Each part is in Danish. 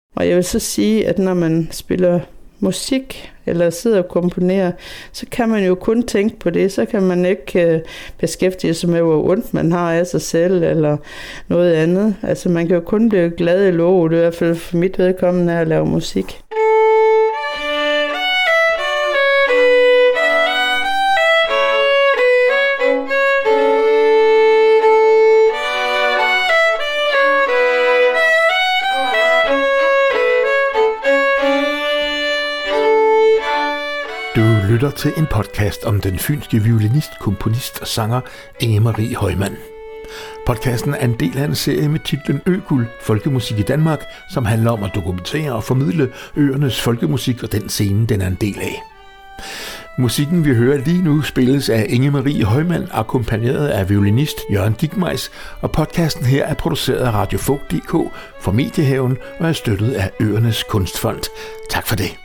Og jeg vil så sige, at når man spiller musik eller sidder og komponerer, så kan man jo kun tænke på det. Så kan man ikke beskæftige sig med, hvor ondt man har af sig selv eller noget andet. Altså man kan jo kun blive glad i lovet, i hvert fald for mit vedkommende at lave musik. Du lytter til en podcast om den fynske violinist, komponist og sanger Inge Marie Højmann. Podcasten er en del af en serie med titlen Øguld, folkemusik i Danmark, som handler om at dokumentere og formidle øernes folkemusik og den scene, den er en del af. Musikken, vi hører lige nu, spilles af Inge Marie Højmann, akkompagneret af violinist Jørgen Dickmeis, og podcasten her er produceret af Radiofog.dk for Mediehaven og er støttet af Øernes Kunstfond. Tak for det.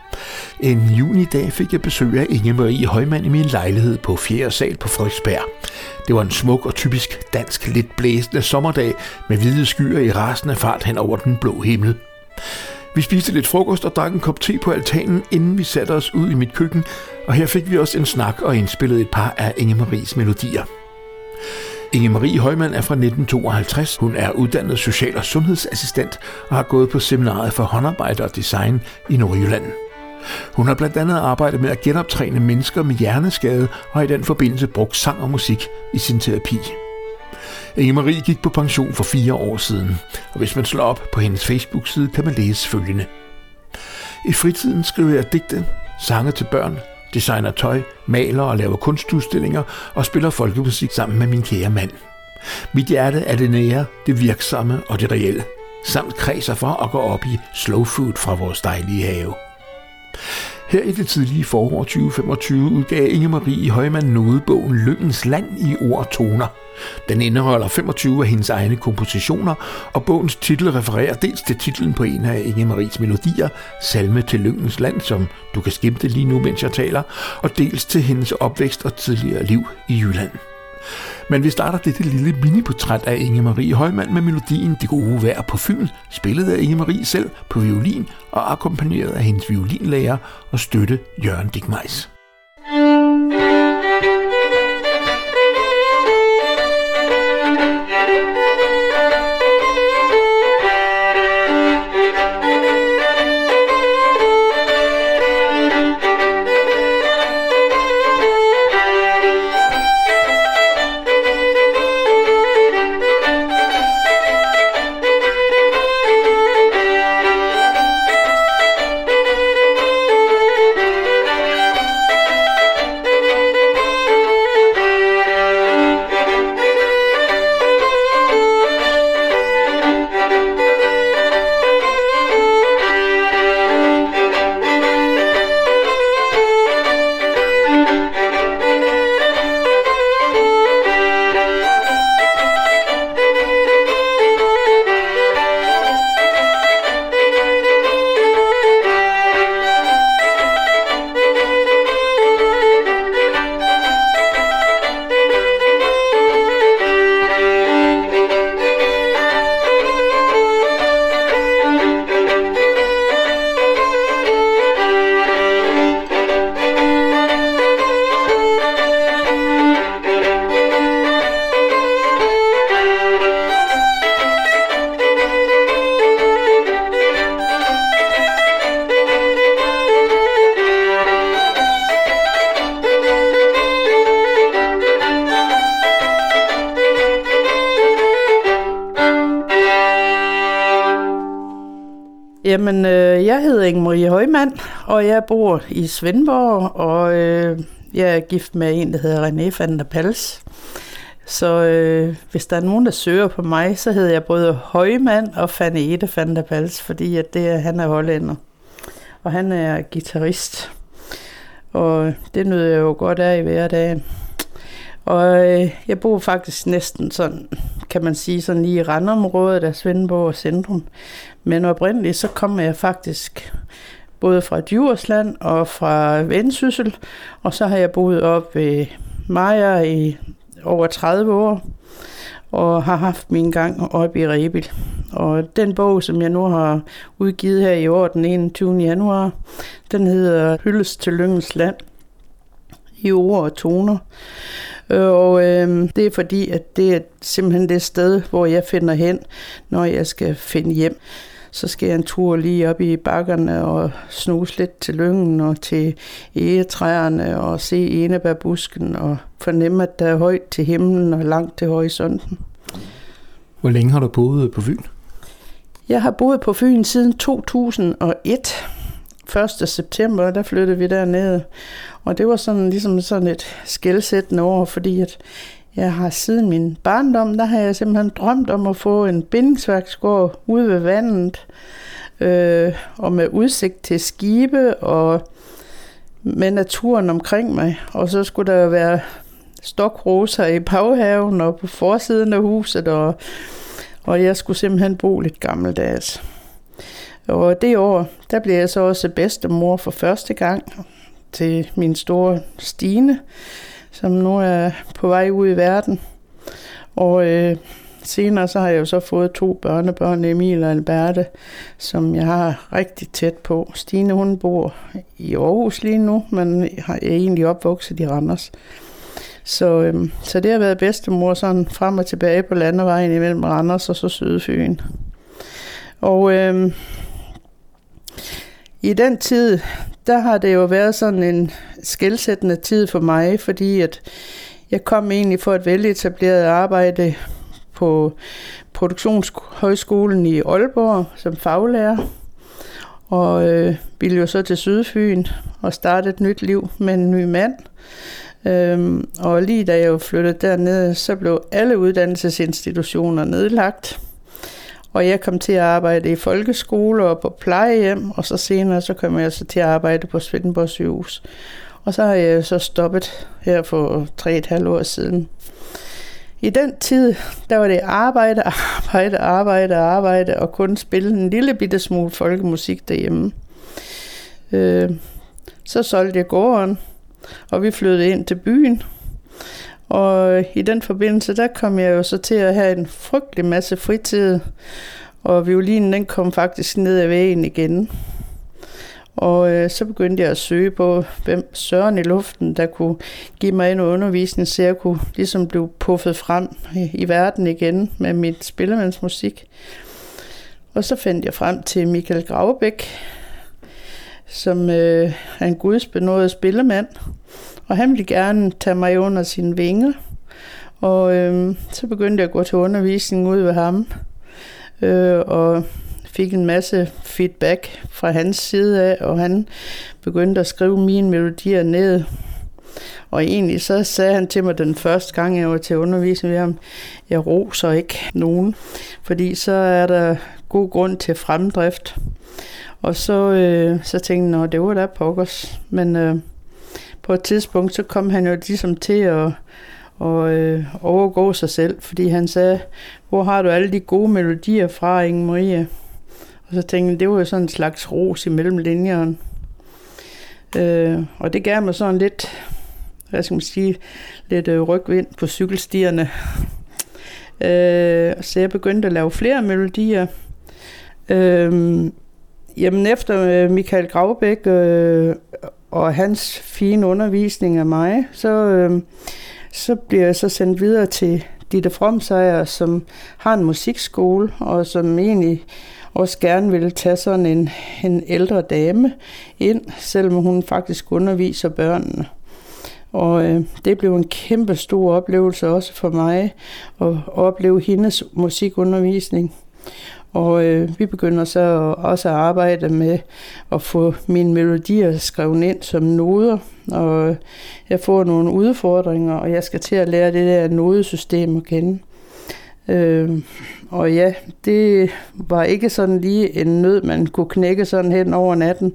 En junidag fik jeg besøg af Inge Marie Højmann i min lejlighed på 4. sal på Frederiksberg. Det var en smuk og typisk dansk, lidt blæsende sommerdag med hvide skyer i rasende fart hen over den blå himmel. Vi spiste lidt frokost og drak en kop te på altanen, inden vi satte os ud i mit køkken, og her fik vi også en snak og indspillede et par af Inge Maries melodier. Inge Marie Højmann er fra 1952. Hun er uddannet social- og sundhedsassistent og har gået på seminaret for håndarbejde og design i Nordjylland. Hun har blandt andet arbejdet med at genoptræne mennesker med hjerneskade og i den forbindelse brugt sang og musik i sin terapi. Inge Marie gik på pension for 4 år siden, og hvis man slår op på hendes Facebook-side, kan man læse følgende. I fritiden skriver jeg digte, sange til børn, designer tøj, maler og laver kunstudstillinger og spiller folkemusik sammen med min kære mand. Mit hjerte er det nære, det virksomme og det reelle, samt kredser for at gå op i slow food fra vores dejlige have. Her i det tidlige forår 2025 udgav Inge Marie Højmann nodebogen Lyngens Land i ord og toner. Den indeholder 25 af hendes egne kompositioner, og bogens titel refererer dels til titlen på en af Inge Maries melodier, Salme til Lyngens Land, som du kan skimte lige nu, mens jeg taler, og dels til hendes opvækst og tidligere liv i Jylland. Men vi starter dette lille miniportræt af Inge Marie Højmann med melodien Det gode vejr på Fyn, spillet af Inge Marie selv på violin og akkompagneret af hendes violinlærer og støtte Jørgen Dickmeis. Jamen, jeg hedder Inge Marie Højmann, og jeg bor i Svendborg, og jeg er gift med en, der hedder René van der Pals. Så hvis der er nogen, der søger på mig, så hedder jeg både Højmann og Fanette van der Pals, fordi at han er hollænder, og han er guitarist. Og det nyder jeg jo godt af i hverdagen. Og jeg bor faktisk næsten sådan, kan man sige, sådan lige i randområdet af Svendborg centrum. Men oprindeligt så kommer jeg faktisk både fra Djursland og fra Vendsyssel, og så har jeg boet op ved Maja i over 30 år. og har haft min gang oppe i Rebild. Og den bog, som jeg nu har udgivet her i år, den 21. januar, den hedder Hyldest til Lyngens Land i ord og toner. Og det er fordi, at det er simpelthen det sted, hvor jeg finder hen, når jeg skal finde hjem. Så skal jeg en tur lige op i bakkerne og snuse lidt til lyngen og til egetræerne og se enebærbusken og fornemme, at der er højt til himlen og langt til horisonten. Hvor længe har du boet på Fyn? Jeg har boet på Fyn siden 2001. 1. september, der flyttede vi derned. Og det var sådan et skelsættende år, fordi at jeg har siden min barndom, der har jeg simpelthen drømt om at få en bindingsværksgård ude ved vandet, og med udsigt til skibe og med naturen omkring mig. Og så skulle der være stokroser i baghaven og på forsiden af huset, og jeg skulle simpelthen bo lidt gammeldags. Og det år, der blev jeg så også bedstemor for første gang til min store Stine, som nu er på vej ud i verden. Og senere så har jeg jo så fået 2 børnebørn, Emil og Alberte, som jeg har rigtig tæt på. Stine, hun bor i Aarhus lige nu, men er egentlig opvokset i Randers. Så det har været bedstemor sådan frem og tilbage på landevejen imellem Randers og så Sydfyn. Og i den tid, der har det jo været sådan en skelsættende tid for mig, fordi at jeg kom egentlig for et veletableret arbejde på Produktionshøjskolen i Aalborg som faglærer, og ville jo så til Sydfyn og starte et nyt liv med en ny mand. Og lige da jeg jo flyttede derned, så blev alle uddannelsesinstitutioner nedlagt. Og jeg kom til at arbejde i folkeskole og på plejehjem, og så senere så kom jeg så til at arbejde på Svendborg Sygehus. Og så har jeg så stoppet her for 3,5 år siden. I den tid, der var det arbejde og kun spille en lille bitte smule folkemusik derhjemme. Så solgte jeg gården, og vi flyttede ind til byen. Og i den forbindelse, der kom jeg jo så til at have en frygtelig masse fritid, og violinen den kom faktisk ned ad væggen igen. Og så begyndte jeg at søge på, hvem søren i luften, der kunne give mig en undervisning, så jeg kunne ligesom blive puffet frem i verden igen med mit spillemandsmusik. Og så fandt jeg frem til Michael Gravbæk, som er en gudsbenådet spillemand. Og han ville gerne tage mig under sine vinger. Og så begyndte jeg at gå til undervisning ude ved ham. Og fik en masse feedback fra hans side af, og han begyndte at skrive mine melodier ned. Og egentlig så sagde han til mig den første gang, jeg var til undervisning ved ham, jeg roser ikke nogen, fordi så er der god grund til fremdrift. Og så tænkte jeg, det var da pokkers. Men på et tidspunkt, så kom han jo ligesom til at overgå sig selv, fordi han sagde, hvor har du alle de gode melodier fra, Inge-Marie? Og så tænkte jeg, det var jo sådan en slags ros imellem linjerne. Og det gav mig sådan lidt, lidt rygvind på cykelstierne. Så jeg begyndte at lave flere melodier. Jamen efter Michael Gravbæk og hans fine undervisning af mig, så bliver jeg så sendt videre til Ditte Fromsejer, som har en musikskole, og som egentlig også gerne ville tage sådan en ældre dame ind, selvom hun faktisk underviser børnene. Og det blev en kæmpe stor oplevelse også for mig, at opleve hendes musikundervisning. Og vi begynder så også at arbejde med at få mine melodier skrevet ind som noder. Og jeg får nogle udfordringer, og jeg skal til at lære det der nodesystem at kende. Og ja, det var ikke sådan lige en nød, man kunne knække sådan hen over natten.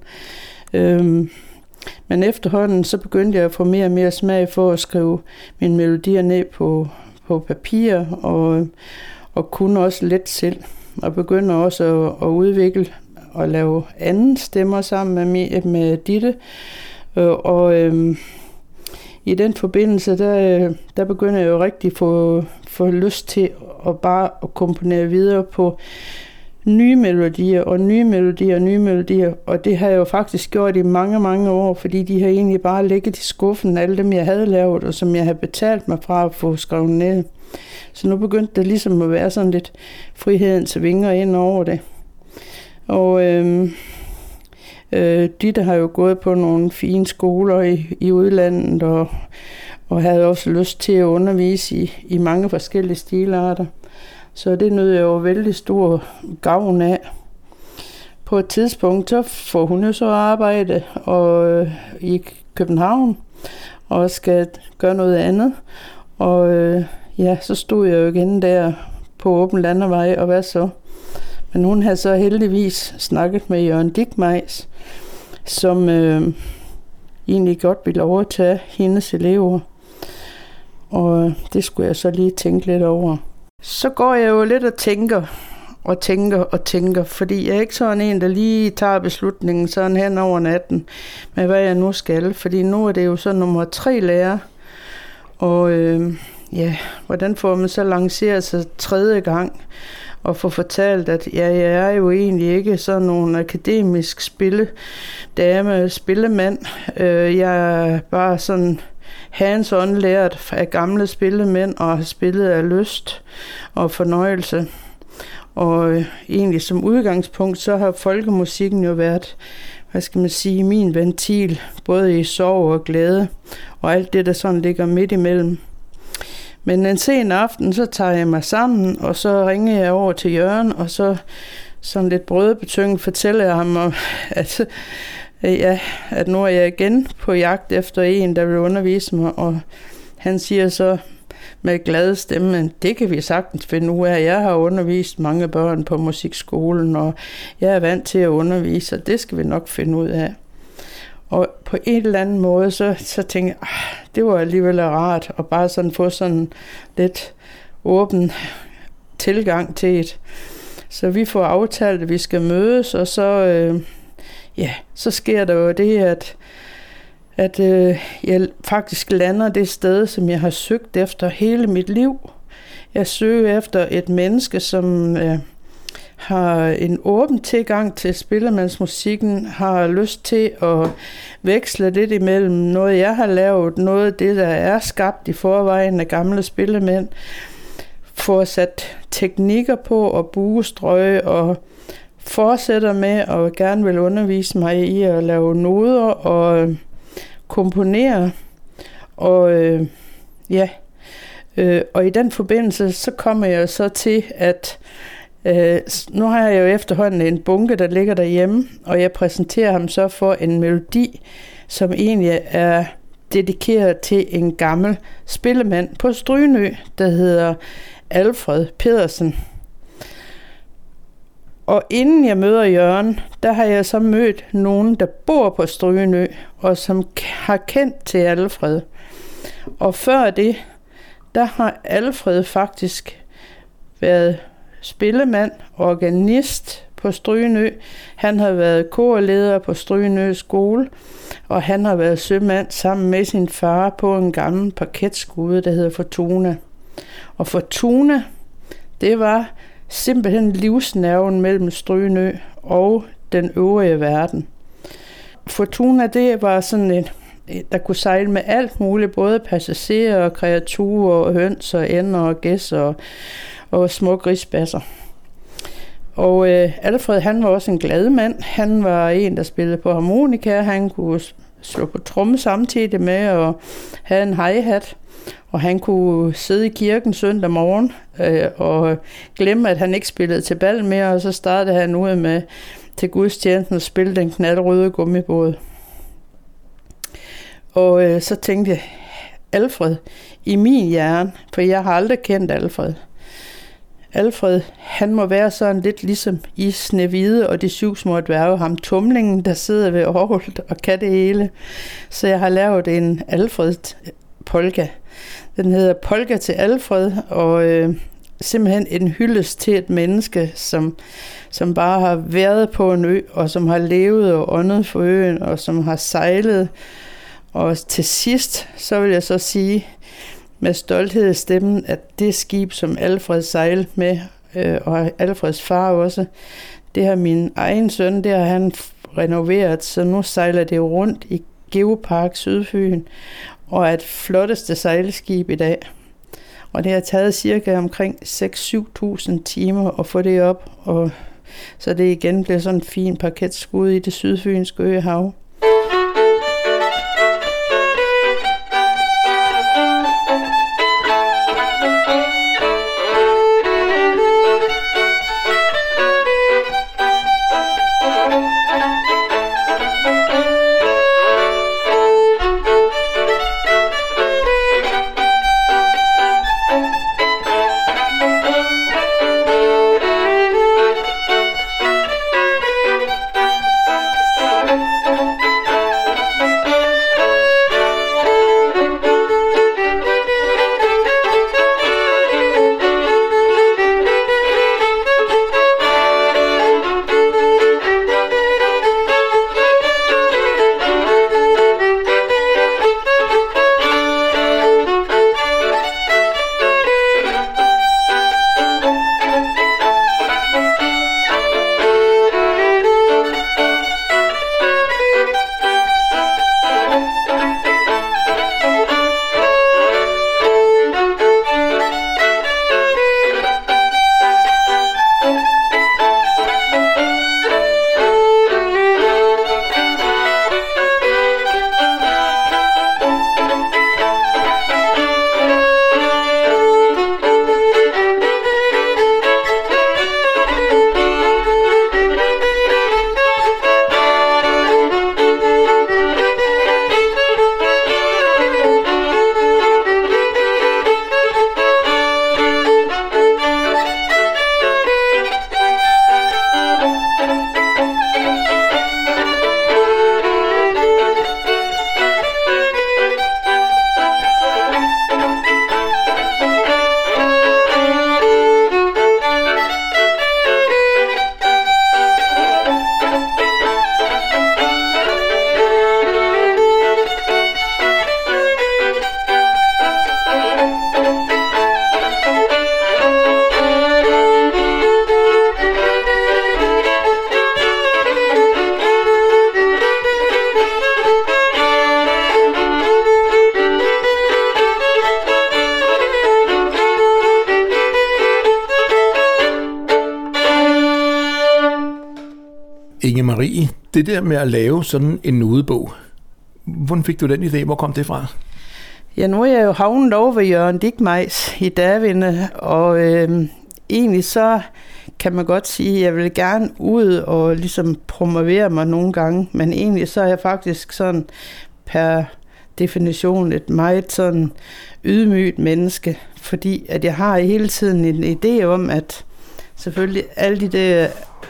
Men efterhånden så begyndte jeg at få mere og mere smag for at skrive mine melodier ned på papir, og kunne også let selv. Og begynder også at udvikle og lave anden stemmer sammen med Ditte. Og i den forbindelse, der begynder jeg jo rigtig få lyst til at bare at komponere videre på nye melodier, og det har jeg jo faktisk gjort i mange, mange år, fordi de har egentlig bare ligget i skuffen, alle dem jeg havde lavet, og som jeg havde betalt mig fra at få skrevet ned. Så nu begyndte det ligesom at være sådan lidt frihedens vinger ind over det. Og Ditte har jo gået på nogle fine skoler i udlandet, og havde også lyst til at undervise i mange forskellige stilarter. Så det nød jeg jo vældig stor gavn af. På et tidspunkt, så får hun jo så arbejde i København, og skal gøre noget andet. Og så stod jeg jo igen der på åben landevej, og hvad så? Men hun havde så heldigvis snakket med Jørgen Dickmeis, som egentlig godt ville overtage hendes elever. Og det skulle jeg så lige tænke lidt over. Så går jeg jo lidt og tænker, fordi jeg er ikke sådan en, der lige tager beslutningen sådan hen over natten med, hvad jeg nu skal. Fordi nu er det jo så nummer 3 lærer, og hvordan får man så lanceret sig 3. gang og få fortalt, at jeg er jo egentlig ikke sådan nogen akademisk spillemand. Jeg er bare sådan hands-on lært af gamle spillemænd og har spillet af lyst og fornøjelse. Og egentlig som udgangspunkt, så har folkemusikken jo været, min ventil, både i sorg og glæde, og alt det, der sådan ligger midt imellem. Men en sen aften, så tager jeg mig sammen, og så ringer jeg over til Jørgen, og så sådan lidt brødebetynget fortæller jeg ham, at nu er jeg igen på jagt efter en, der vil undervise mig, og han siger så med glad stemme, det kan vi sagtens finde ud af. Jeg har undervist mange børn på musikskolen, og jeg er vant til at undervise, og det skal vi nok finde ud af. Og på en eller anden måde, så tænkte jeg, det var alligevel rart at bare sådan få sådan lidt åben tilgang til det. Så vi får aftalt, at vi skal mødes, og så sker der jo det, at jeg faktisk lander det sted, som jeg har søgt efter hele mit liv. Jeg søger efter et menneske, som har en åben tilgang til spillemandsmusikken, har lyst til at veksle lidt imellem noget, jeg har lavet, noget af det, der er skabt i forvejen af gamle spillemænd, få sat teknikker på og buestrøge, og fortsætter med og gerne vil undervise mig i at lave noder og komponere. Og i den forbindelse, så kommer jeg så til, at nu har jeg jo efterhånden en bunke, der ligger derhjemme, og jeg præsenterer ham så for en melodi, som egentlig er dedikeret til en gammel spillemand på Strynø, der hedder Alfred Pedersen. Og inden jeg møder Jørgen, der har jeg så mødt nogen, der bor på Strynø, og som har kendt til Alfred. Og før det, der har Alfred faktisk været spillemand, organist på Strynø. Han har været korleder på Strynø skole, og han har været sømand sammen med sin far på en gammel parketskude, der hedder Fortuna. Og Fortuna, det var simpelthen livsnerven mellem Strynø og den øvrige verden. Fortuna, det var sådan der kunne sejle med alt muligt, både passagerer og kreaturer og høns og ænder og gæs og små grisbasser. Og Alfred, han var også en glad mand. Han var en, der spillede på harmonika. Han kunne slå på tromme samtidig med at have en hi-hat. Og han kunne sidde i kirken søndag morgen og glemme, at han ikke spillede til bal mere. Og så startede han ud med til gudstjenesten at spille den knaldrøde gummibåd. Og så tænkte jeg, Alfred i min hjerne, for jeg har aldrig kendt Alfred. Alfred, han må være sådan lidt ligesom i Snehvide og de 7 små dværge, ham tumlingen, der sidder ved orglet og kan det hele. Så jeg har lavet en Alfred-polka. Den hedder Polka til Alfred, og simpelthen en hyldest til et menneske, som bare har været på en ø, og som har levet og åndet for øen, og som har sejlet, Og til sidst, så vil jeg så sige med stolthed i stemmen, at det skib, som Alfred sejlede med, og Alfreds far også, det har min egen søn, det har han renoveret, så nu sejler det jo rundt i Geopark Sydfyn, og er et flotteste sejlskib i dag. Og det har taget cirka omkring 6-7.000 timer at få det op, og så det igen blev sådan en fin parketskud i det sydfynske øhav. Inge Marie, det der med at lave sådan en nodebog, hvordan fik du den idé? Hvor kom det fra? Ja, nu er jeg jo havnet over ved Jørgen Dickmeis i Davinde, og egentlig så kan man godt sige, at jeg vil gerne ud og ligesom promovere mig nogle gange, men egentlig så er jeg faktisk sådan per definition et meget sådan ydmygt menneske, fordi at jeg har hele tiden en idé om, at selvfølgelig alle de der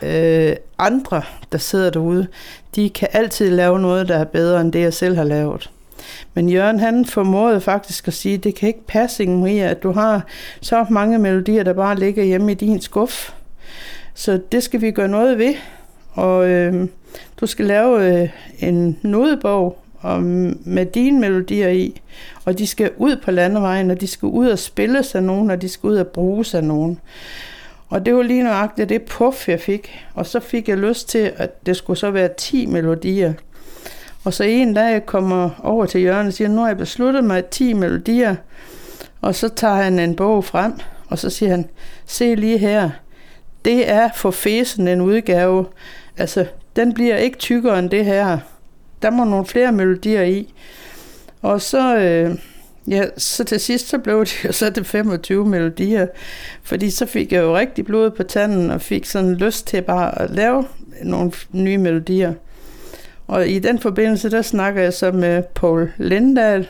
andre, der sidder derude, de kan altid lave noget, der er bedre end det, jeg selv har lavet. Men Jørgen, han formåede faktisk at sige, det kan ikke passe, Inge Marie, at du har så mange melodier, der bare ligger hjemme i din skuffe. Så det skal vi gøre noget ved. Og du skal lave en nodebog med dine melodier i, og de skal ud på landevejen, og de skal ud og spilles af nogen, og de skal ud og bruges af nogen. Og det var lige nøjagtigt det puff, jeg fik. Og så fik jeg lyst til, at det skulle så være 10 melodier. Og så en dag jeg kommer over til Jørgen og siger, nu har jeg besluttet mig 10 melodier. Og så tager han en bog frem, og så siger han, se lige her, det er for fesen en udgave. Altså, den bliver ikke tykkere end det her. Der må nogle flere melodier i. Og så... så til sidst så blev det jo så det 25 melodier, fordi så fik jeg jo rigtig blod på tanden og fik sådan lyst til bare at lave nogle nye melodier. Og i den forbindelse, der snakker jeg så med Poul Lindahl,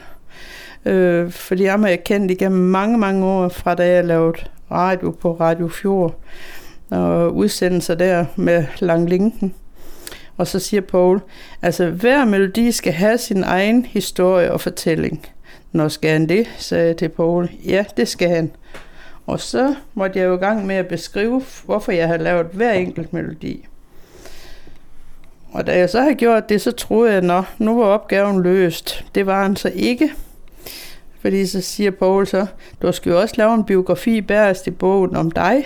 fordi ham har jeg kendt igennem mange, mange år, fra da jeg lavede radio på Radio Fjord og udsendelser der med Langlinken. Og så siger Poul, altså hver melodi skal have sin egen historie og fortælling. Nå, skal han det, sagde jeg til Poul. Ja, det skal han. Og så måtte jeg jo i gang med at beskrive, hvorfor jeg havde lavet hver enkelt melodi. Og da jeg så havde gjort det, så troede jeg, at nu var opgaven løst. Det var han så ikke. Fordi så siger Poul så, du skal jo også lave en biografi bagerst i bogen om dig.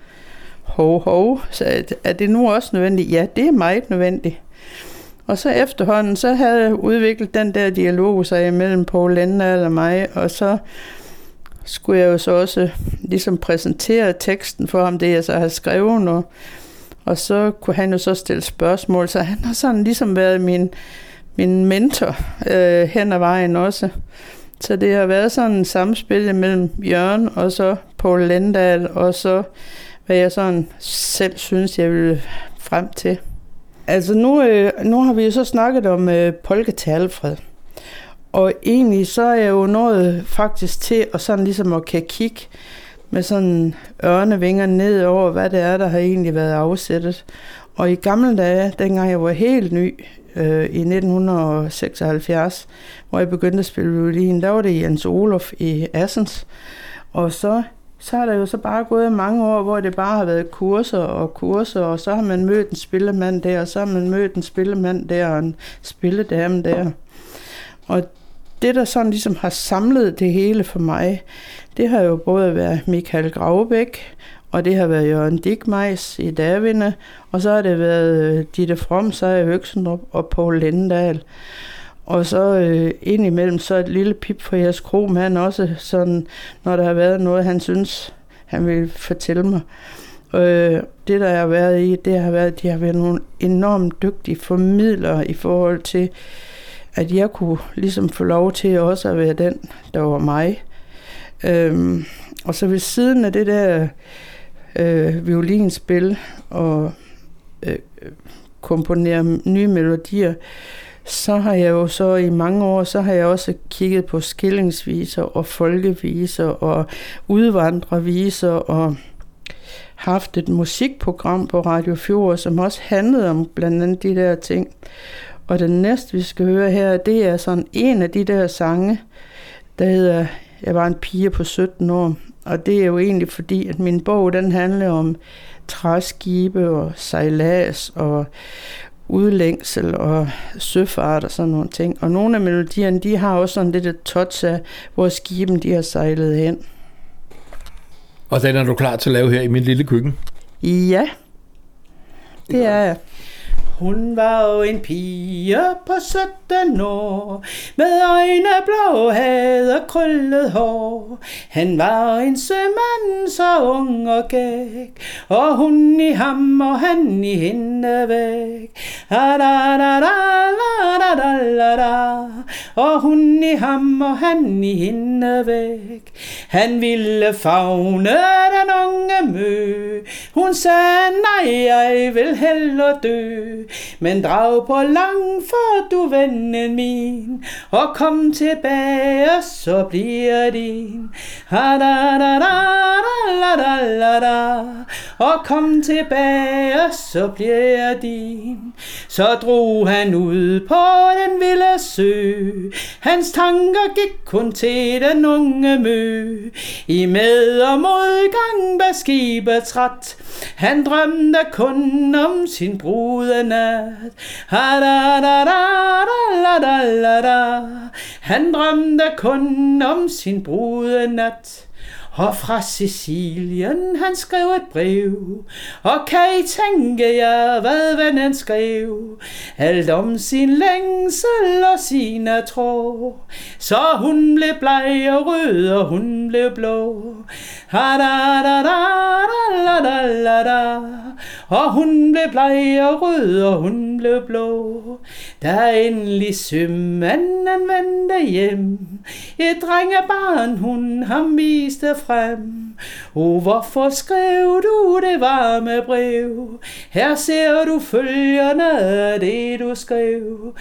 Så er det nu også nødvendigt? Ja, det er meget nødvendigt. Og så efterhånden, så havde jeg udviklet den der dialog sig imellem Poul Lindahl og mig, og så skulle jeg jo så også ligesom præsentere teksten for ham, det jeg så havde skrevet, og så kunne han jo så stille spørgsmål, så han har sådan ligesom været min mentor hen ad vejen også. Så det har været sådan en samspil mellem Jørgen og så Poul Lindahl, og så hvad jeg sådan selv synes, jeg vil frem til. Altså nu har vi jo så snakket om polka til Alfred. Og egentlig så er jeg jo nået faktisk til at sådan ligesom at kan kigge med sådan ørnevinger ned over, hvad det er, der har egentlig været afsættet. Og i gamle dage, dengang jeg var helt ny i 1976, hvor jeg begyndte at spille violin, der var det Jens Olof i Assens. Og så er der jo så bare gået mange år, hvor det bare har været kurser, og så har man mødt en spillemand der, og så har man mødt en spillemand der, og en spilledame der. Og det, der sådan ligesom har samlet det hele for mig, det har jo både været Michael Gravbæk, og det har været Jørgen Dickmeis i Davinde, og så har det været Ditte From, Sejer Høxendrup og Poul Lindahl. Og så indimellem så et lille pip fra Jes Krohmann også, sådan, når der har været noget, han synes, han vil fortælle mig. Det, der har været i, det har været, at de har været nogle enormt dygtige formidlere i forhold til, at jeg kunne ligesom få lov til også at være den, der var mig. Og så ved siden af det der violinspil og komponere nye melodier, så har jeg jo så i mange år, så har jeg også kigget på skillingsviser og folkeviser og udvandrerviser og haft et musikprogram på Radio Fjord, som også handlede om blandt andet de der ting. Og den næste, vi skal høre her, det er sådan en af de der sange, der hedder Jeg var en pige på 17 år. Og det er jo egentlig fordi, at min bog, den handler om træskibe og sejlads og udlængsel og søfart og sådan nogle ting. Og nogle af melodierne, de har også sådan lidt et touch af, hvor skiben de har sejlet hen. Og den er du klar til at lave her i min lille køkken? Ja, det er jeg. Hun var jo en pige på 17 år, med øjne blå, havde og krøllet hår. Han var en sømand, så ung og gæk, og hun i ham, og han i hende væk. Og hun i ham, og han i hende væk. Han ville favne den unge mø. Hun sagde, nej, jeg vil hellere dø. Men drag på lang, for du vennen min, og kom tilbage, så bliver din. Og kom tilbage, så bliver din. Så drog han ud på den vilde sø. Hans tanker gik kun til den unge mø. I med- og modgang var skibet træt. Han drømte kun om sin brudenat. Han drømte kun om sin brudenat. Og fra Sicilien han skrev et brev, og kan I tænke jer, hvad vennen skrev? Alt om sin længsel og sine tro. Så hun blev bleg og rød, og hun blev blå. Og hun blev bleg og rød, og hun blev blå. Da endelig sømanden vendte hjem, et drengebarn hun ham viste frem. Hvorfor skrev du det varme brev? Her ser du følgerne af det du skrev.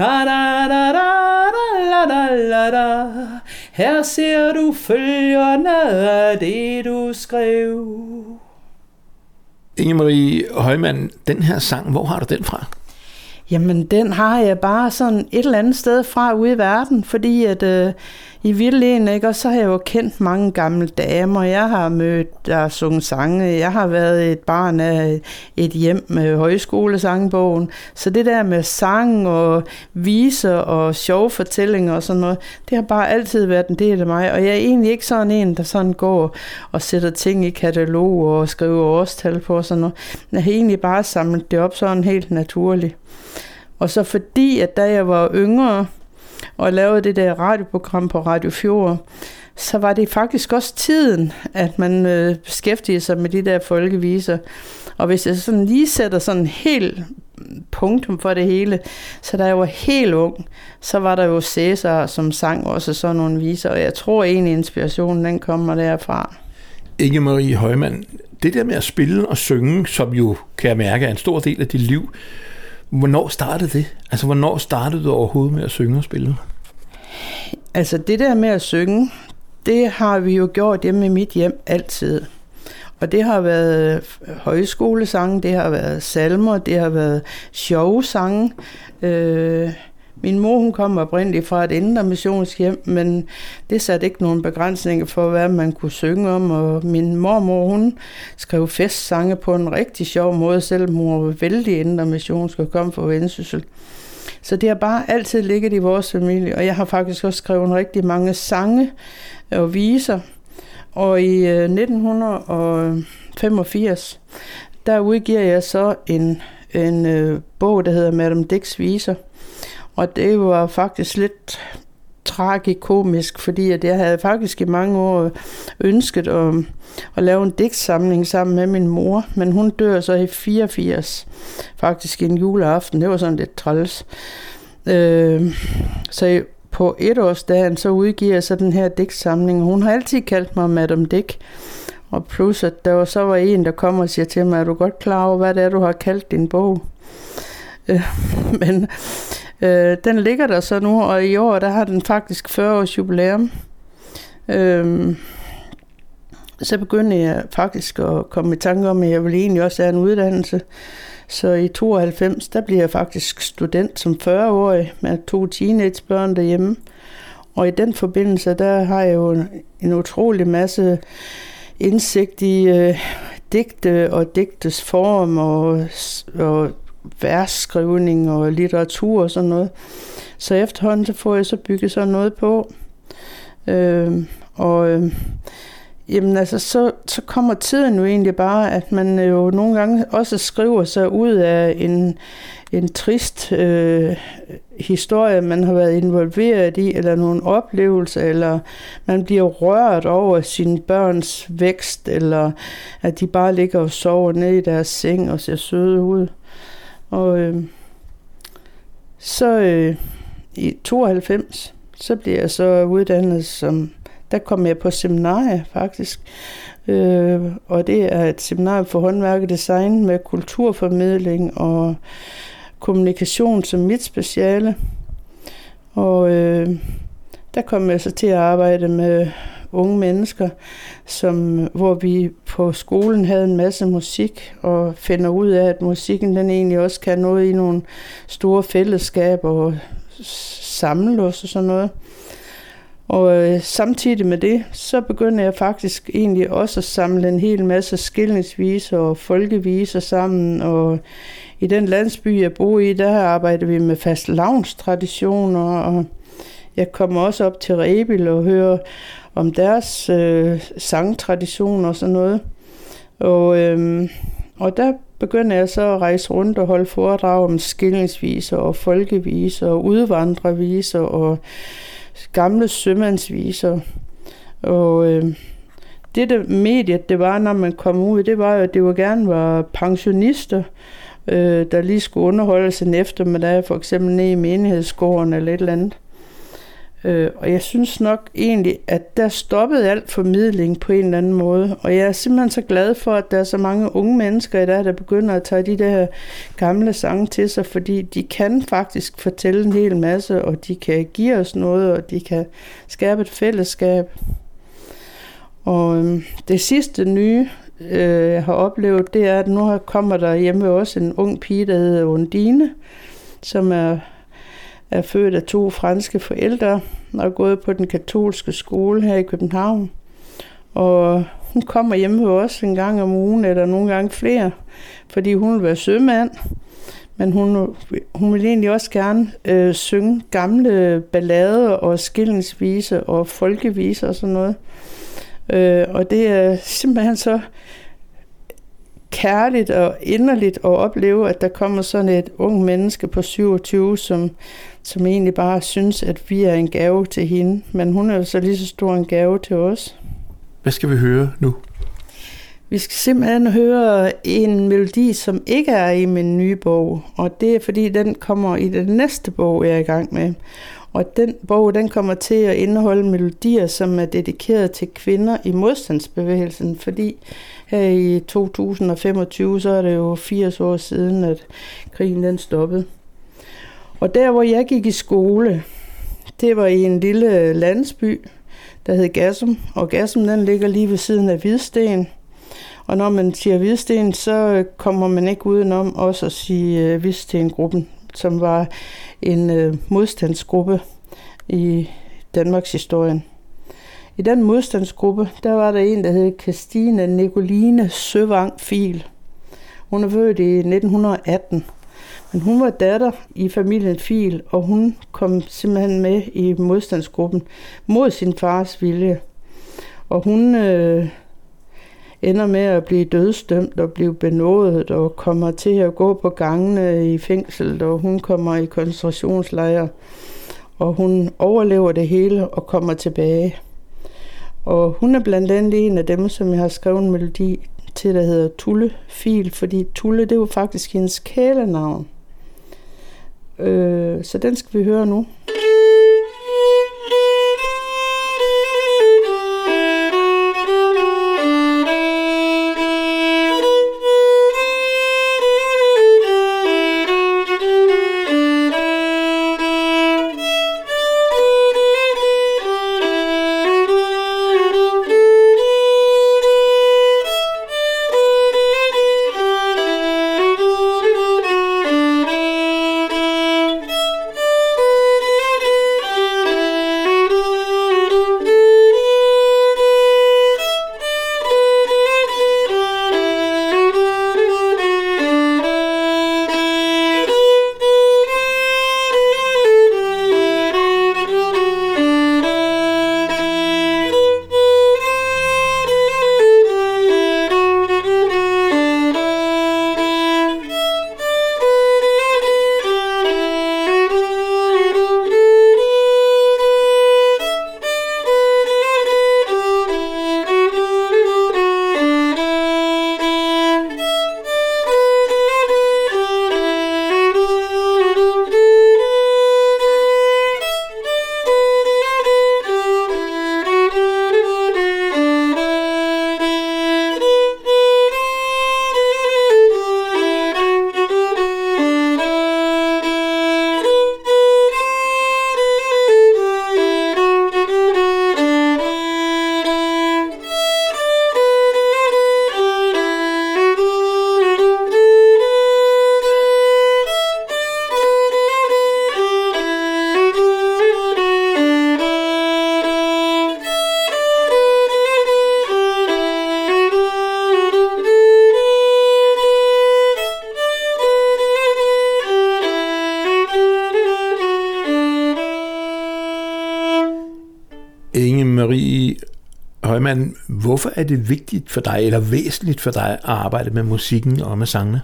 Her ser du følgerne af det du skrev. Inge-Marie Højmann, den her sang, hvor har du den fra? Jamen, den har jeg bare sådan et eller andet sted fra ude i verden, fordi at i Vildlen, ikke? Og så har jeg jo kendt mange gamle damer. Jeg har mødt, der har sunget sange. Jeg har været et barn af et hjem med højskolesangbogen. Så det der med sang og viser og sjove fortællinger og sådan noget, det har bare altid været en del af mig. Og jeg er egentlig ikke sådan en, der sådan går og sætter ting i katalog og skriver årstal på og sådan noget. Jeg har egentlig bare samlet det op sådan helt naturligt. Og så fordi, at da jeg var yngre og lavede det der radioprogram på Radio Fjord, så var det faktisk også tiden, at man beskæftigede sig med de der folkeviser. Og hvis jeg sådan lige sætter sådan helt punktum for det hele, så da jeg var helt ung, så var der jo Cæsar, som sang også sådan nogle viser, og jeg tror egentlig, inspirationen den kommer derfra. Inge-Marie Højmann, det der med at spille og synge, som jo kan jeg mærke er en stor del af dit liv, hvornår startede det? Altså, hvornår startede du overhovedet med at synge og spille? Altså, det der med at synge, det har vi jo gjort hjemme i mit hjem altid. Og det har været højskolesange, det har været salmer, det har været sjove sange. Min mor, hun kom oprindeligt fra et indre missionshjem, men det satte ikke nogen begrænsninger for, hvad man kunne synge om. Og min mormor, hun skrev festsange på en rigtig sjov måde, selvom hun var vældig indre missionsk og kom fra Vendsyssel. Så det har bare altid ligget i vores familie, og jeg har faktisk også skrevet rigtig mange sange og viser. Og i 1985, der udgiver jeg så en bog, der hedder Madame Dicks Viser. Og det var faktisk lidt tragikomisk, fordi at jeg havde faktisk i mange år ønsket at lave en digtsamling sammen med min mor, men hun dør så i 84, faktisk en juleaften. Det var sådan lidt træls. Så på etårsdagen, så udgiver jeg så den her digtsamling. Hun har altid kaldt mig Madame Dick. Og plus, at der så var en, der kom og siger til mig, er du godt klar over, hvad det er, du har kaldt din bog? Men den ligger der så nu, og i år, der har den faktisk 40 års jubilæum. Så begyndte jeg faktisk at komme i tanke om, at jeg ville egentlig også have en uddannelse. Så i 92, der bliver jeg faktisk student som 40-årig med 2 teenagebørn derhjemme. Og i den forbindelse, der har jeg jo en utrolig masse indsigt i digte og digtes form og versskrivning og litteratur og sådan noget. Så efterhånden, så får jeg så bygget sådan noget på. Jamen altså, så kommer tiden jo egentlig bare, at man jo nogle gange også skriver sig ud af en trist historie, man har været involveret i, eller nogle oplevelser, eller man bliver rørt over sine børns vækst, eller at de bare ligger og sover nede i deres seng og ser søde ud. Og så i 92, så bliver jeg så uddannet som... Der kom jeg på seminarie faktisk, og det er et seminarie for håndværk og design med kulturformidling og kommunikation som mit speciale. Og der kom jeg så til at arbejde med unge mennesker, hvor vi på skolen havde en masse musik, og finder ud af, at musikken den egentlig også kan noget i nogle store fællesskaber og samle os og sådan noget. Og samtidig med det, så begyndte jeg faktisk egentlig også at samle en hel masse skilningsviser og folkeviser sammen. Og i den landsby, jeg bor i, der arbejder vi med fastelavnstraditioner. Og jeg kommer også op til Rebild og hører om deres sangtraditioner og sådan noget. Og der begyndte jeg så at rejse rundt og holde foredrag om skilningsviser og folkeviser og udvandrerviser og gamle sømandsviser. Og det mediet, det var, når man kom ud, det var jo, at det jo gerne var pensionister, der lige skulle underholdes en eftermiddag, for eksempel nede i menighedsgården eller et eller andet. Og jeg synes nok egentlig, at der stoppede alt formidling på en eller anden måde. Og jeg er simpelthen så glad for, at der er så mange unge mennesker i dag, der begynder at tage de der gamle sange til sig, fordi de kan faktisk fortælle en hel masse, og de kan give os noget, og de kan skabe et fællesskab. Og det sidste nye, jeg har oplevet, det er, at nu kommer der hjemme også en ung pige, der hedder Undine, som er er født af 2 franske forældre og er gået på den katolske skole her i København. Og hun kommer hjemme hos os en gang om ugen, eller nogle gange flere, fordi hun vil være sømand. Men hun vil egentlig også gerne synge gamle ballader og skillingsviser og folkeviser og sådan noget. Og det er simpelthen så kærligt og inderligt at opleve, at der kommer sådan et ung menneske på 27, som egentlig bare synes, at vi er en gave til hende. Men hun er jo så lige så stor en gave til os. Hvad skal vi høre nu? Vi skal simpelthen høre en melodi, som ikke er i min nye bog. Og det er, fordi den kommer i den næste bog, jeg er i gang med. Og den bog, den kommer til at indeholde melodier, som er dedikeret til kvinder i modstandsbevægelsen. Fordi her i 2025, så er det jo 80 år siden, at krigen den stoppede. Og der, hvor jeg gik i skole, det var i en lille landsby, der hed Gassum. Og Gassum, den ligger lige ved siden af Hvidsten. Og når man siger Hvidsten, så kommer man ikke udenom også at sige Hvidsten-gruppen, som var en modstandsgruppe i Danmarks historien. I den modstandsgruppe, der var der en, der hed Christine Nicoline Søvang Fiel. Hun er født i 1918, men hun var datter i familien Fiel, og hun kom simpelthen med i modstandsgruppen mod sin fars vilje. Og hun ender med at blive dødsdømt og blive benådet og kommer til at gå på gangene i fængsel, og hun kommer i koncentrationslejre, og hun overlever det hele og kommer tilbage. Og hun er blandt andet en af dem, som jeg har skrevet en melodi til, der hedder Tulle Fiel, fordi Tulle, det var faktisk hendes kælenavn. Så den skal vi høre nu. Inge-Marie Højmann, hvorfor er det vigtigt for dig, eller væsentligt for dig, at arbejde med musikken og med sangene?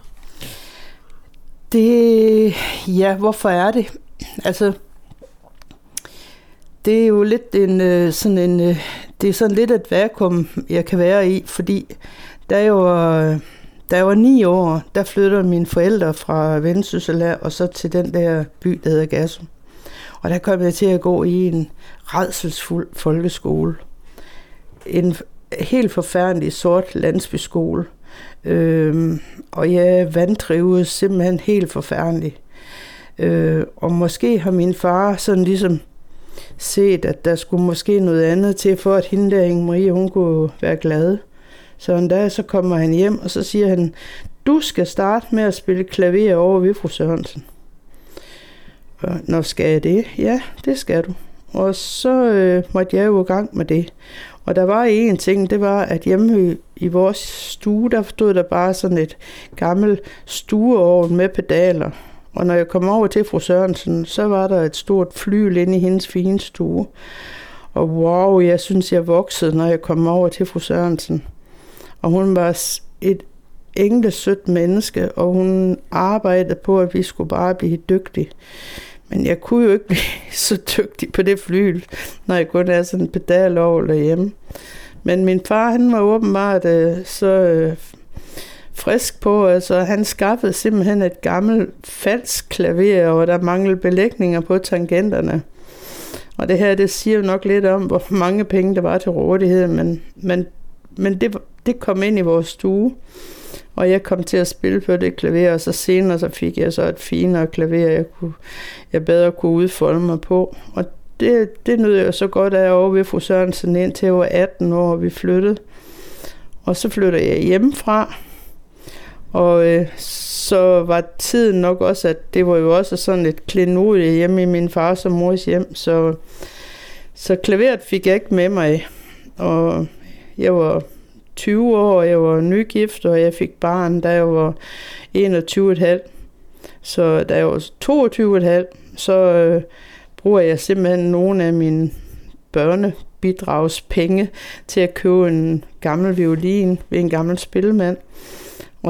Hvorfor er det? Altså, det er jo lidt det er sådan lidt et vakuum, jeg kan være i, fordi da jeg var 9 år, der flytter mine forældre fra Vendsyssel og så til den der by, der hedder Gassum. Og der kom jeg til at gå i en rædselsfuld folkeskole. En helt forfærdelig sort landsbyskole. Og jeg vantrivedes simpelthen helt forfærdeligt. Og måske har min far sådan ligesom set, at der skulle måske noget andet til, for at hende der, Inge-Marie, hun kunne være glad. Så en dag, så kommer han hjem, og så siger han, du skal starte med at spille klaver over ved fru Sørensen. Nå, skal jeg det? Ja, det skal du. Og så måtte jeg jo i gang med det. Og der var en ting, det var, at hjemme i vores stue, der stod der bare sådan et gammelt stueovn med pedaler. Og når jeg kom over til fru Sørensen, så var der et stort flyl inde i hendes fine stue. Og wow, jeg synes, jeg voksede, når jeg kom over til fru Sørensen. Og hun var et englesødt menneske, og hun arbejdede på, at vi skulle bare blive dygtige. Men jeg kunne jo ikke blive så dygtig på det flyl, når jeg kun er sådan en pedalovl derhjemme. Men min far, han var åbenbart så frisk på, altså han skaffede simpelthen et gammelt falsk klaver, og der manglede belægninger på tangenterne. Og det her, det siger jo nok lidt om, hvor mange penge der var til rådighed, men det kom ind i vores stue, og jeg kom til at spille på det klaver, og så senere så fik jeg så et finere klaver, jeg bedre kunne udfolde mig på. Og det nød jeg så godt af over ved fru Sørensen, indtil jeg var 18 år, og vi flyttede. Og så flyttede jeg hjemmefra, og så var tiden nok også, at det var jo også sådan et klenodie hjemme i min fars og mors hjem, så klaveret fik jeg ikke med mig. Og jeg var 20 år, og jeg var nygift, og jeg fik barn, da jeg var 21,5. Så da jeg var 22,5, så bruger jeg simpelthen nogle af mine børnebidragspenge til at købe en gammel violin ved en gammel spillemand. Og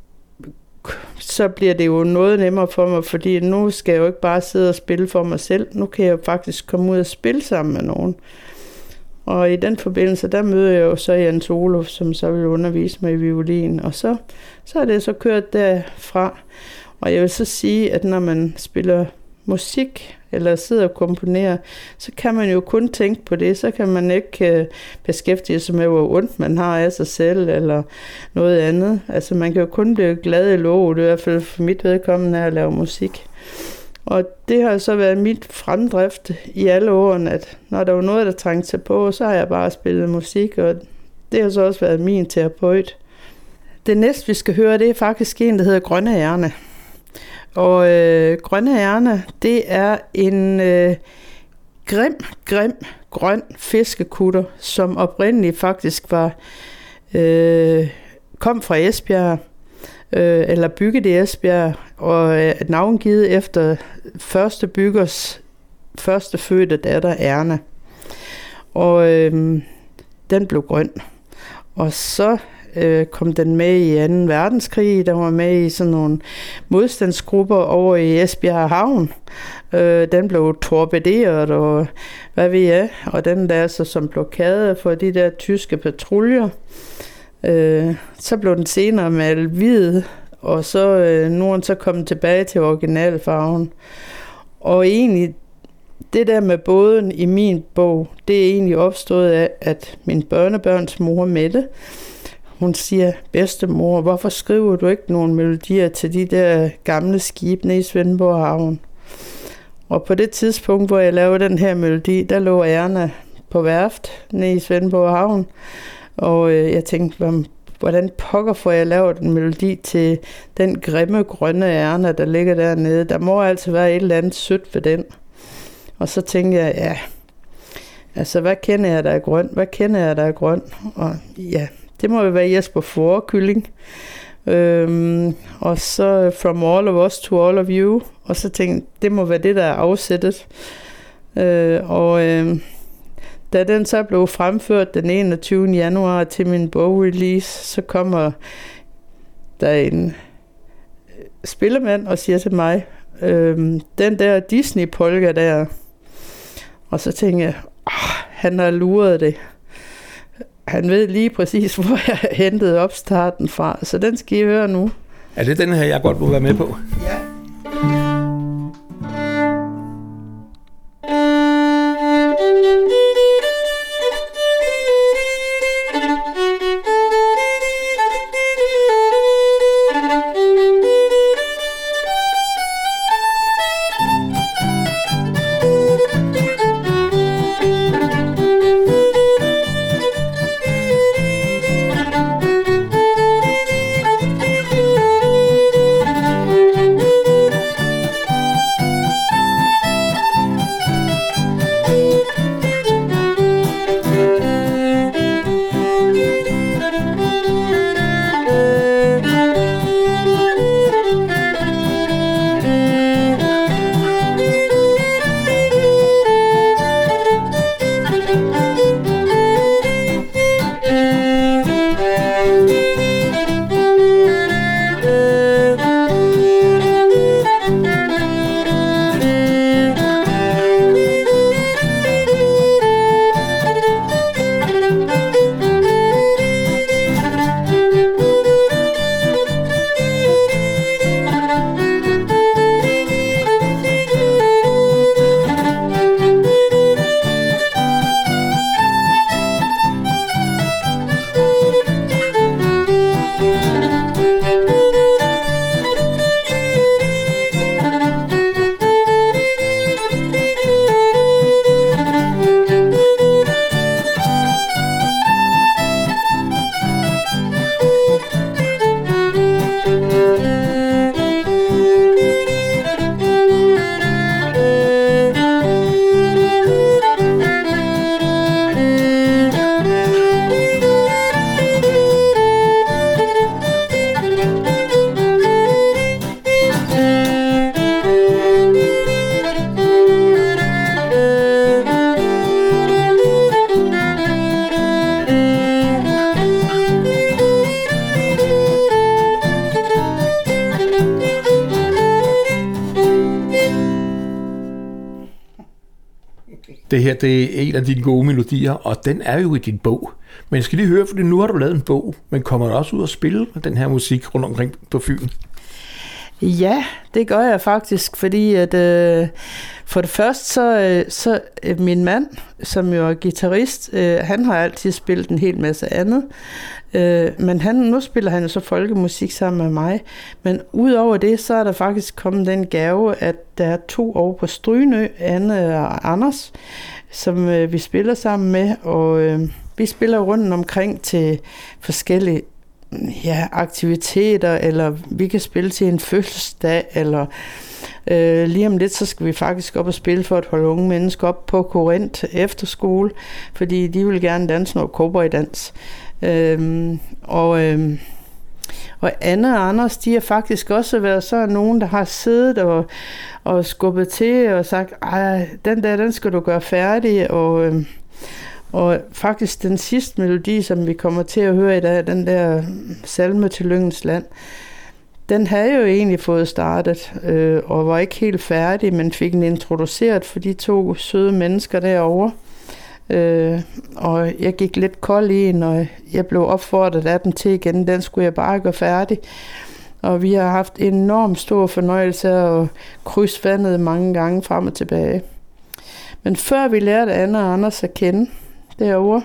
så bliver det jo noget nemmere for mig, fordi nu skal jeg jo ikke bare sidde og spille for mig selv. Nu kan jeg jo faktisk komme ud og spille sammen med nogen. Og i den forbindelse, der møder jeg jo så Jens Olof, som så vil undervise mig i violin. Og så er det så kørt derfra. Og jeg vil så sige, at når man spiller musik, eller sidder og komponerer, så kan man jo kun tænke på det. Så kan man ikke beskæftige sig med, hvor ondt man har af sig selv, eller noget andet. Altså man kan jo kun blive glad i låget, i hvert fald for mit vedkommende at lave musik. Og det har så været mit fremdrift i alle årene, at når der var noget, der trængte sig på, så har jeg bare spillet musik, og det har så også været min terapeut. Det næste, vi skal høre, det er faktisk en, der hedder Grønne Ærne. Og Grønne Ærne, det er en grim, grøn fiskekutter, som oprindeligt faktisk kom fra Esbjerg, eller bygget i Esbjerg, og navngivet efter første byggers første fødte datter, Erna. Og den blev grøn. Og så kom den med i 2. verdenskrig. Der var med i sådan nogle modstandsgrupper over i Esbjerg Havn. Den blev torpederet, og hvad ved jeg. Og den der så som blokade for de der tyske patruljer. Så blev den senere malet hvid, og så nu er den så kommet tilbage til originalfarven. Og egentlig, det der med båden i min bog, det er egentlig opstået af, at min børnebørns mor Mette, hun siger, bedstemor, hvorfor skriver du ikke nogle melodier til de der gamle skibe nede i Svendborg Havn? Og på det tidspunkt, hvor jeg lavede den her melodi, der lå Erna på værft nede i Svendborg Havn. Og jeg tænkte, hvordan pokker får jeg lavet en melodi til den grimme grønne ærne, der ligger dernede. Der må altså være et eller andet sødt ved den. Og så tænkte jeg, ja, altså hvad kender jeg, der er grøn? Hvad kender jeg, der er grøn? Og ja, det må jo være Jesper Fårekylling. Og så From All of Us to All of You. Og så tænkte jeg, det må være det, der er afsættet. Da den så blev fremført den 21. januar til min bogrelease, så kommer der en spillemand og siger til mig, den der Disney-polka der. Og så tænker jeg, han har luret det. Han ved lige præcis, hvor jeg hentede opstarten fra. Så den skal I høre nu. Er det den her, jeg godt må være med på? Ja. Det her, det er en af dine gode melodier, og den er jo i din bog. Men jeg skal lige høre, for nu har du lavet en bog, men kommer du også ud og spille den her musik rundt omkring på Fyn? Ja, det gør jeg faktisk, fordi at for det første, så min mand, som jo er guitarist, han har altid spillet en hel masse andet. Men nu spiller han jo så folkemusik sammen med mig. Men udover det, så er der faktisk kommet den gave, at der er 2 over på Strynø, Anne og Anders, som vi spiller sammen med. Og vi spiller rundt omkring til forskellige aktiviteter, eller vi kan spille til en fødselsdag, eller lige om lidt, så skal vi faktisk op og spille for at holde unge mennesker op på Korinth efterskole, fordi de vil gerne danse noget cowboydans. Og Anne og Anders, de har faktisk også været sådan nogen, der har siddet og skubbet til og sagt, den skal du gøre færdig, og faktisk den sidste melodi, som vi kommer til at høre i dag, den der Salme til Lyngens Land, den havde jo egentlig fået startet, og var ikke helt færdig, men fik den introduceret for de 2 søde mennesker derovre. Og jeg gik lidt kold i den, og jeg blev opfordret af dem til igen, den skulle jeg bare gøre færdig. Og vi har haft enormt stor fornøjelse af at krydse vandet mange gange frem og tilbage. Men før vi lærte Anne og Anders at kende derovre,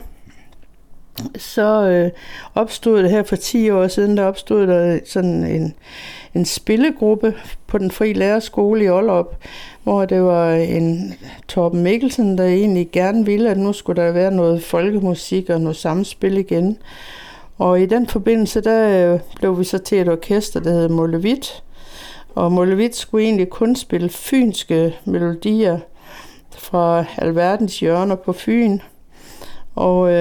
så opstod det her for 10 år siden, der opstod der sådan en spillegruppe på den frie lærerskole i Ollerup, hvor det var en Torben Mikkelsen, der egentlig gerne ville, at nu skulle der være noget folkemusik og noget samspil igen. Og i den forbindelse, der blev vi så til et orkester, der hed Mollevit. Og Mollevit skulle egentlig kun spille fynske melodier fra alverdens hjørner på Fyn. Og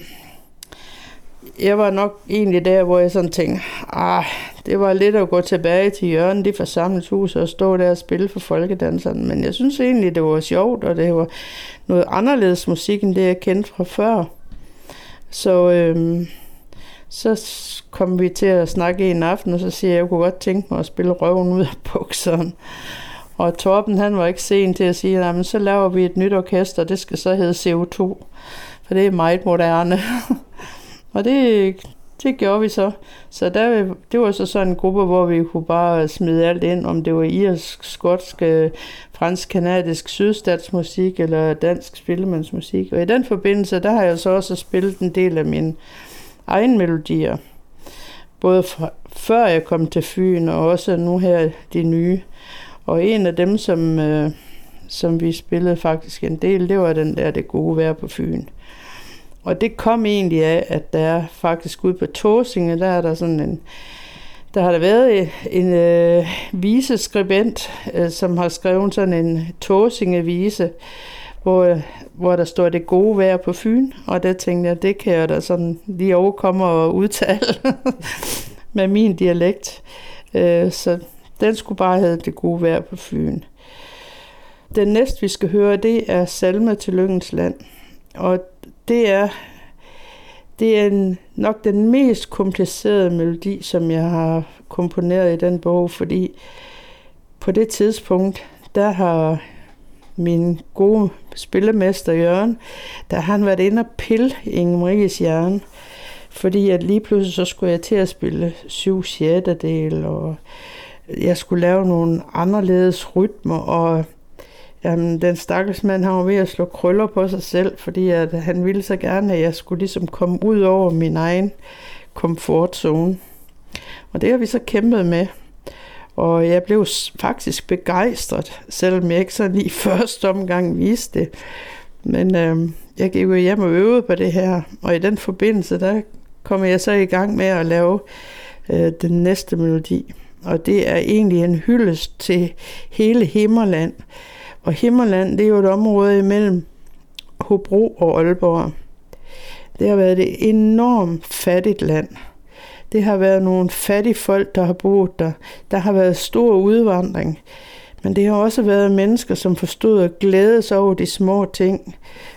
jeg var nok egentlig der, hvor jeg sådan tænkte, det var lidt at gå tilbage til hjørnet i forsamlingshuset og stå der og spille for folkedanserne. Men jeg synes egentlig, det var sjovt, og det var noget anderledes musik, end det jeg kendte fra før. Så kom vi til at snakke en aften, og så siger jeg kunne godt tænke mig at spille røven ud af bukserne. Og Torben, han var ikke sen til at sige, men så laver vi et nyt orkester, det skal så hedde CO2, for det er meget moderne. Og det gjorde vi så. Så det var så sådan en gruppe, hvor vi kunne bare smide alt ind, om det var irsk, skotsk, fransk, kanadisk, sydstatsmusik eller dansk spillemandsmusik. Og i den forbindelse, der har jeg så også spillet en del af mine egne melodier. Både før jeg kom til Fyn, og også nu her de nye. Og en af dem, som vi spillede faktisk en del, det var den der Det gode vejr på Fyn. Og det kom egentlig af, at der er faktisk ude på Tåsinge, der er der sådan der har der været en viseskribent, som har skrevet sådan en Tåsinge-vise, hvor der står Det gode vejr på Fyn. Og der tænkte jeg, det kan jeg da sådan lige overkomme og udtale med min dialekt. Så den skulle bare hedde Det gode vejr på Fyn. Den næste, vi skal høre, det er Salme til Lyngens Land. Og det er nok den mest komplicerede melodi, som jeg har komponeret i den bog, fordi på det tidspunkt, der har min gode spillemester Jørgen, der har han været inde og pille Inge Maries hjerne, fordi at lige pludselig så skulle jeg til at spille 7/6, og jeg skulle lave nogle anderledes rytmer, og den stakkels mand, han var ved at slå krøller på sig selv, fordi at han ville så gerne, at jeg skulle ligesom komme ud over min egen komfortzone. Og det har vi så kæmpet med. Og jeg blev faktisk begejstret, selvom jeg ikke så lige første omgang viste det. Men jeg gik jo hjem og øvede på det her, og i den forbindelse, der kom jeg så i gang med at lave den næste melodi. Og det er egentlig en hyldest til hele Himmerland. Og Himmerland, det er jo et område imellem Hobro og Aalborg. Det har været et enormt fattigt land. Det har været nogle fattige folk, der har boet der. Der har været stor udvandring. Men det har også været mennesker, som forstod at glæde sig over de små ting.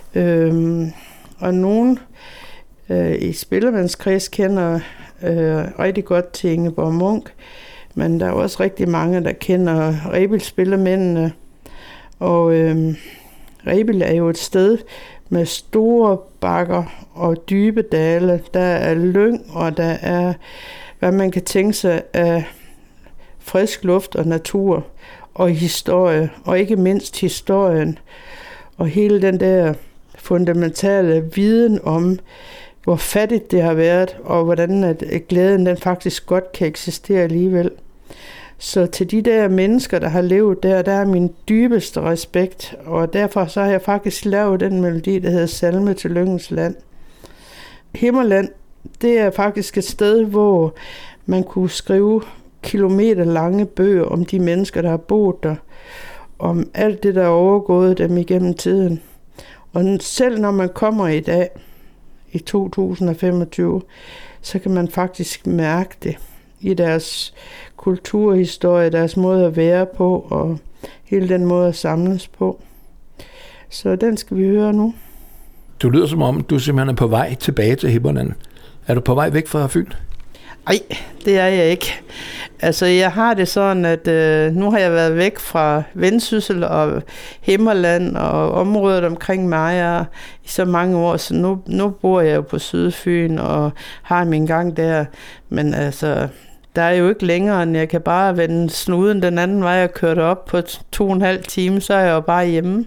Og nogen i spillemandskreds kender rigtig godt til Ingeborg Munch. Men der er også rigtig mange, der kender Rebildspillermændene. Og Rebild er jo et sted med store bakker og dybe dale. Der er lyng, og der er, hvad man kan tænke sig af frisk luft og natur og historie, og ikke mindst historien. Og hele den der fundamentale viden om, hvor fattigt det har været, og hvordan at glæden den faktisk godt kan eksistere alligevel. Så til de der mennesker, der har levet der er min dybeste respekt, og derfor så har jeg faktisk lavet den melodi, der hedder Salme til Lyngens Land. Himmerland, det er faktisk et sted, hvor man kunne skrive kilometer lange bøger om de mennesker, der har boet der, om alt det, der er overgået dem igennem tiden. Og selv når man kommer i dag, i 2025, så kan man faktisk mærke det i deres kulturhistorie, deres måde at være på, og hele den måde at samles på. Så den skal vi høre nu. Du lyder som om, du simpelthen er på vej tilbage til Himmerland. Er du på vej væk fra Fyn? Nej, det er jeg ikke. Altså, jeg har det sådan, at nu har jeg været væk fra Vendsyssel og Himmerland og området omkring mig i så mange år, så nu bor jeg jo på Sydfyn og har min gang der. Men altså, der er jo ikke længere, end jeg kan bare vende snuden den anden vej og køre det op på 2,5 timer, så er jeg jo bare hjemme.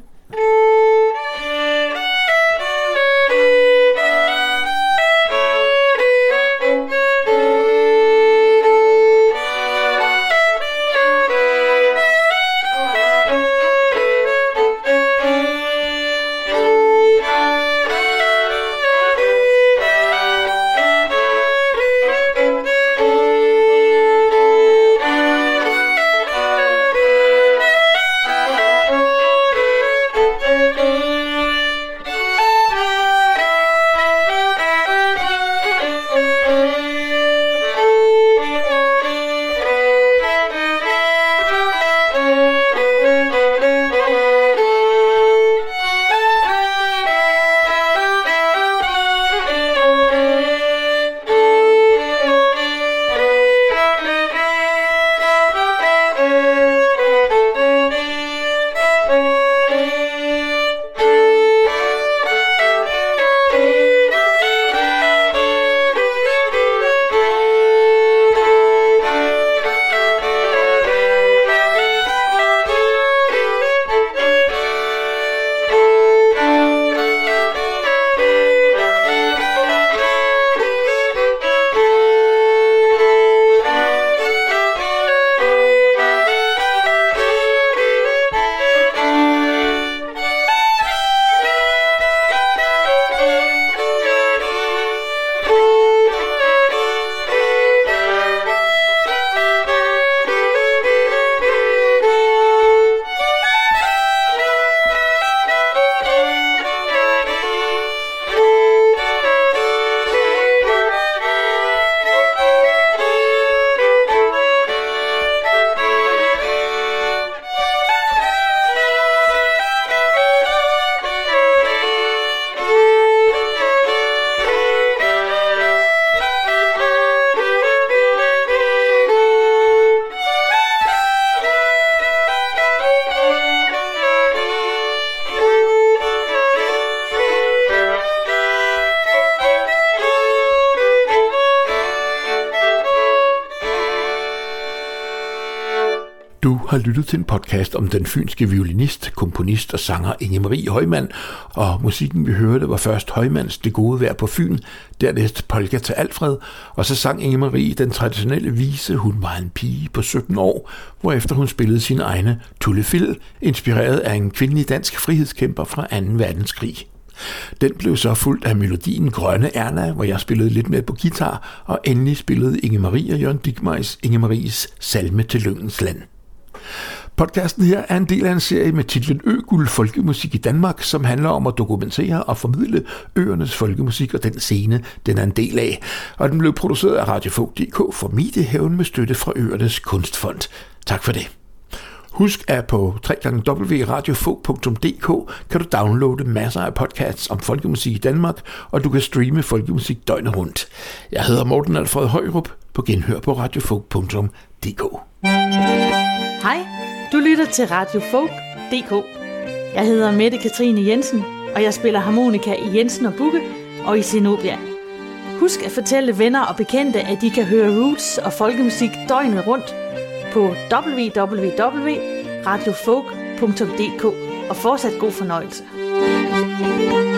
Du har lyttet til en podcast om den fynske violinist, komponist og sanger Inge-Marie Højmann, og musikken vi hørte var først Højmanns Det gode vejr på Fyn, dernæst Polka til Alfred, og så sang Inge-Marie den traditionelle vise Hun var en pige på 17 år, hvorefter hun spillede sine egne Tullefil, inspireret af en kvindelig dansk frihedskæmper fra 2. verdenskrig. Den blev så fuldt af melodien Grønne Erna, hvor jeg spillede lidt med på guitar, og endelig spillede Inge-Marie og Jørgen Dickmeis Inge-Maries Salme til Lyngens Land. Podcasten her er en del af en serie med titlen Øguld Folkemusik i Danmark, som handler om at dokumentere og formidle øernes folkemusik og den scene, den er en del af. Og den blev produceret af Radiofolk.dk for Mediehaven med støtte fra Øernes Kunstfond. Tak for det. Husk, at på www.radiofolk.dk kan du downloade masser af podcasts om folkemusik i Danmark, og du kan streame folkemusik døgnet rundt. Jeg hedder Morten Alfred Højrup. På genhør på radiofolk.dk. Hej, du lytter til Radiofolk.dk. Jeg hedder Mette Katrine Jensen, og jeg spiller harmonika i Jensen og Bugge og i Zenobia. Husk at fortælle venner og bekendte, at de kan høre roots og folkemusik døgnet rundt på www.radiofolk.dk, og fortsat god fornøjelse.